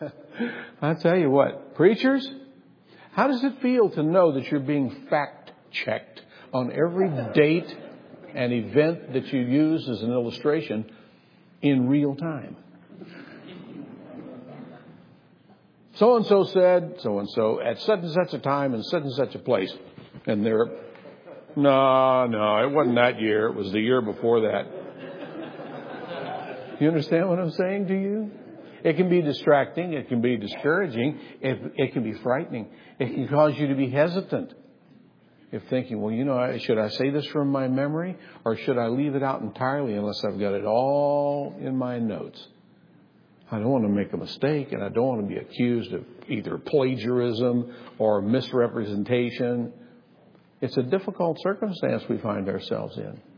I tell you what, preachers, how does it feel to know that you're being fact-checked on every date and event that you use as an illustration in real time? So-and-so said so-and-so at such and such a time in such and such a place. And they're, no, it wasn't that year. It was the year before that. You understand what I'm saying to you? It can be distracting. It can be discouraging. It can be frightening. It can cause you to be hesitant. If thinking, well, should I say this from my memory or should I leave it out entirely unless I've got it all in my notes? I don't want to make a mistake, and I don't want to be accused of either plagiarism or misrepresentation. It's a difficult circumstance we find ourselves in.